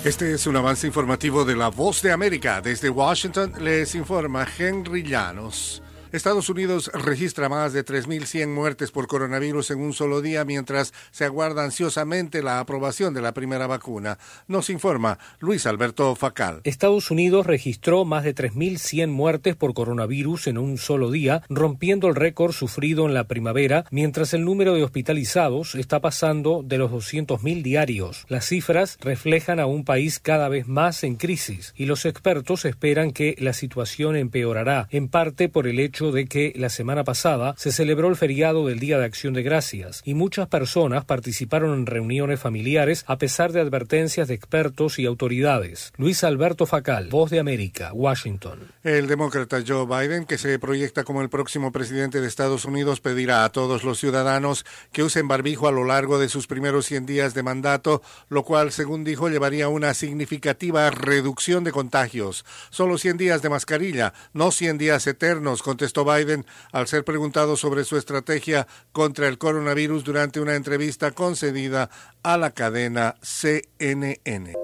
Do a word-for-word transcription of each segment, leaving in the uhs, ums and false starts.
Este es un avance informativo de La Voz de América. Desde Washington les informa Henry Llanos. Estados Unidos registra más de tres mil cien muertes por coronavirus en un solo día, mientras se aguarda ansiosamente la aprobación de la primera vacuna. Nos informa Luis Alberto Facal. Estados Unidos registró más de tres mil cien muertes por coronavirus en un solo día, rompiendo el récord sufrido en la primavera, mientras el número de hospitalizados está pasando de los doscientos mil diarios. Las cifras reflejan a un país cada vez más en crisis, y los expertos esperan que la situación empeorará, en parte por el hecho de que la semana pasada se celebró el feriado del Día de Acción de Gracias y muchas personas participaron en reuniones familiares a pesar de advertencias de expertos y autoridades. Luis Alberto Facal, Voz de América, Washington. El demócrata Joe Biden, que se proyecta como el próximo presidente de Estados Unidos, pedirá a todos los ciudadanos que usen barbijo a lo largo de sus primeros cien días de mandato, lo cual, según dijo, llevaría a una significativa reducción de contagios. Solo cien días de mascarilla, no cien días eternos, contestó Biden al ser preguntado sobre su estrategia contra el coronavirus durante una entrevista concedida a la cadena C N N.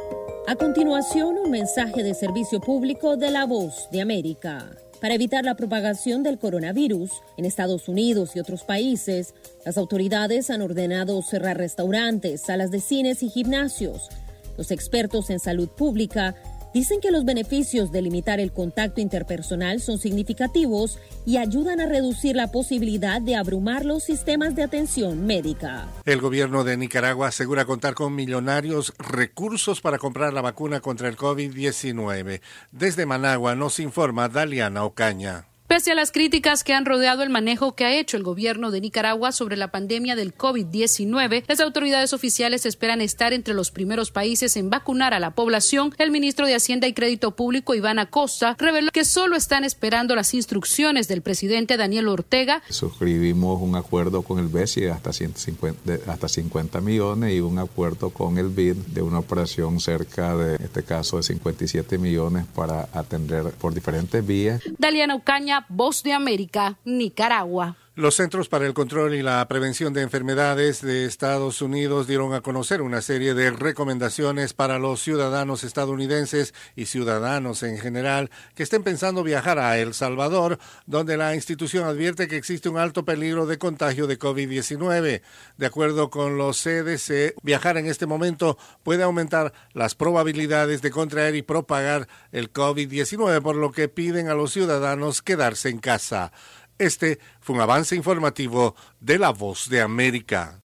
A continuación, un mensaje de servicio público de La Voz de América. Para evitar la propagación del coronavirus en Estados Unidos y otros países, las autoridades han ordenado cerrar restaurantes, salas de cines y gimnasios. Los expertos en salud pública dicen que los beneficios de limitar el contacto interpersonal son significativos y ayudan a reducir la posibilidad de abrumar los sistemas de atención médica. El gobierno de Nicaragua asegura contar con millonarios recursos para comprar la vacuna contra el COVID diecinueve. Desde Managua nos informa Daliana Ocaña. Pese a las críticas que han rodeado el manejo que ha hecho el gobierno de Nicaragua sobre la pandemia del COVID diecinueve, las autoridades oficiales esperan estar entre los primeros países en vacunar a la población. El ministro de Hacienda y Crédito Público, Iván Acosta, reveló que solo están esperando las instrucciones del presidente Daniel Ortega. Suscribimos un acuerdo con el B E S I de hasta, ciento cincuenta, de hasta cincuenta millones y un acuerdo con el B I D de una operación cerca de, en este caso, de cincuenta y siete millones para atender por diferentes vías. Daliana Ocaña, Voz de América, Nicaragua. Los Centros para el Control y la Prevención de Enfermedades de Estados Unidos dieron a conocer una serie de recomendaciones para los ciudadanos estadounidenses y ciudadanos en general que estén pensando viajar a El Salvador, donde la institución advierte que existe un alto peligro de contagio de COVID diecinueve. De acuerdo con los C D C, viajar en este momento puede aumentar las probabilidades de contraer y propagar el COVID diecinueve, por lo que piden a los ciudadanos quedarse en casa. Este fue un avance informativo de La Voz de América.